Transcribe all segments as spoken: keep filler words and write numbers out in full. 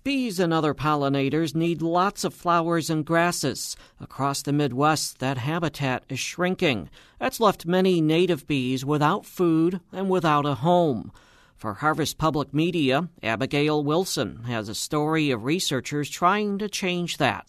Bees and other pollinators need lots of flowers and grasses. Across the Midwest, that habitat is shrinking. That's left many native bees without food and without a home. For Harvest Public Media, Abigail Wilson has a story of researchers trying to change that.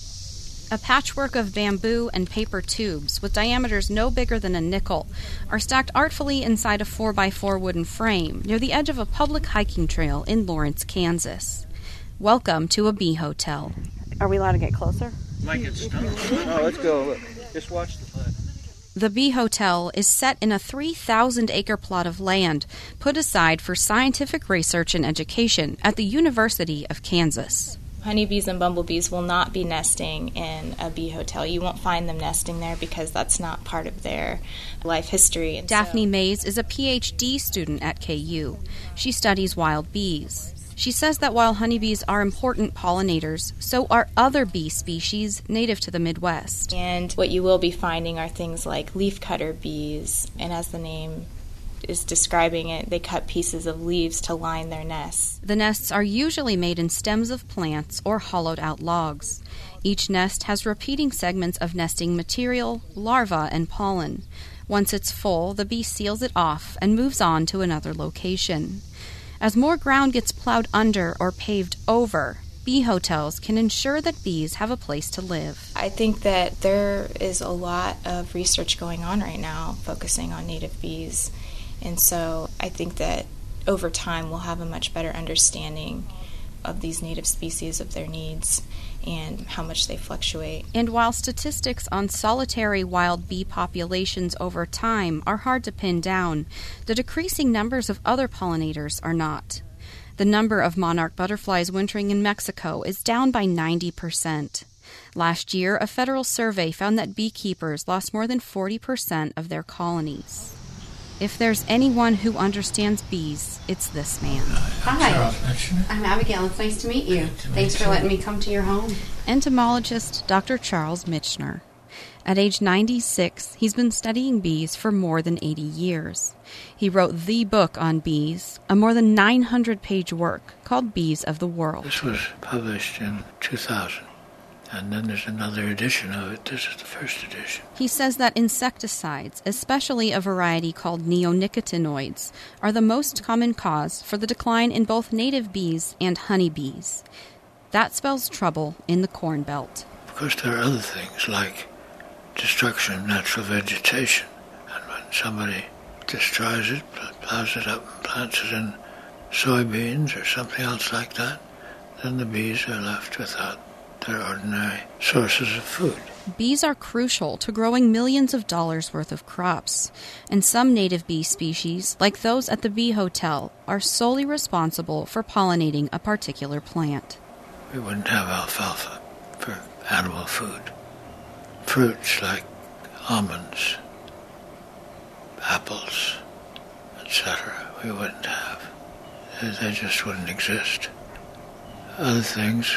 A patchwork of bamboo and paper tubes with diameters no bigger than a nickel are stacked artfully inside a four by four wooden frame near the edge of a public hiking trail in Lawrence, Kansas. Welcome to a bee hotel. Are we allowed to get closer? Might get stung. No, let's go. Look, just watch the bud. The bee hotel is set in a three thousand acre plot of land put aside for scientific research and education at the University of Kansas. Honeybees and bumblebees will not be nesting in a bee hotel. You won't find them nesting there because that's not part of their life history. And Daphne so, Mays is a P H D student at K U. She studies wild bees. She says that while honeybees are important pollinators, so are other bee species native to the Midwest. And what you will be finding are things like leafcutter bees, and as the name is describing it, they cut pieces of leaves to line their nests. The nests are usually made in stems of plants or hollowed-out logs. Each nest has repeating segments of nesting material, larvae, and pollen. Once it's full, the bee seals it off and moves on to another location. As more ground gets plowed under or paved over, bee hotels can ensure that bees have a place to live. I think that there is a lot of research going on right now focusing on native bees. And so I think that over time we'll have a much better understanding of these native species, of their needs, and how much they fluctuate. And while statistics on solitary wild bee populations over time are hard to pin down, the decreasing numbers of other pollinators are not. The number of monarch butterflies wintering in Mexico is down by ninety percent. Last year, a federal survey found that beekeepers lost more than forty percent of their colonies. If there's anyone who understands bees, it's this man. Hi, I'm Abigail. It's nice to meet you. Thanks for letting me come to your home. Entomologist Doctor Charles Michener. At age ninety-six, he's been studying bees for more than eighty years. He wrote the book on bees, a more than nine hundred page work called Bees of the World. This was published in two thousand. And then there's another edition of it. This is the first edition. He says that insecticides, especially a variety called neonicotinoids, are the most common cause for the decline in both native bees and honeybees. That spells trouble in the Corn Belt. Of course, there are other things like destruction of natural vegetation. And when somebody destroys it, plows it up and plants it in soybeans or something else like that, then the bees are left without their ordinary sources of food. Bees are crucial to growing millions of dollars worth of crops, and some native bee species, like those at the bee hotel, are solely responsible for pollinating a particular plant. We wouldn't have alfalfa for animal food. Fruits like almonds, apples, et cetera, we wouldn't have. They just wouldn't exist. Other things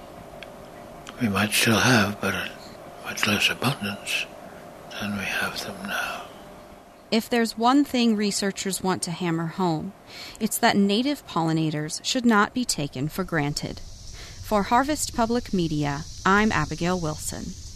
we might still have, but in much less abundance than we have them now. If there's one thing researchers want to hammer home, it's that native pollinators should not be taken for granted. For Harvest Public Media, I'm Abigail Wilson.